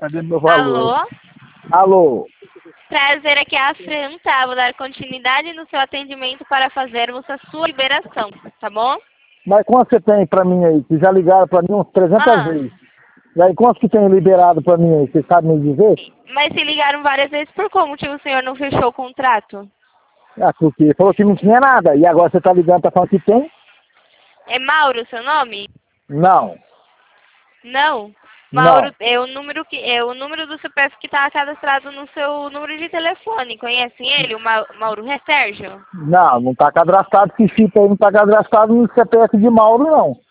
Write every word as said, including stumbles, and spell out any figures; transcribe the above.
Cadê meu valor? Alô? Alô? Prazer, aqui é a Fran, tá? Vou dar continuidade no seu atendimento para fazermos a sua liberação, tá bom? Mas quanto você tem pra mim aí? Que já ligaram pra mim uns trezentas Ah, vezes. E aí, quanto que tem liberado pra mim aí? Você sabe me dizer? mas se ligaram várias vezes, por qual motivo o senhor não fechou o contrato? Ah, porque falou que não tinha nada. E agora você tá ligando, tá falando que tem? É Mauro o seu nome? Não. Não. Não. Mauro é o número que é o número do C P F que está cadastrado no seu número de telefone. Conhecem ele, o Ma- Mauro Sérgio? Não, não tá cadastrado. Esse chip aí não tá cadastrado no C P F de Mauro, não.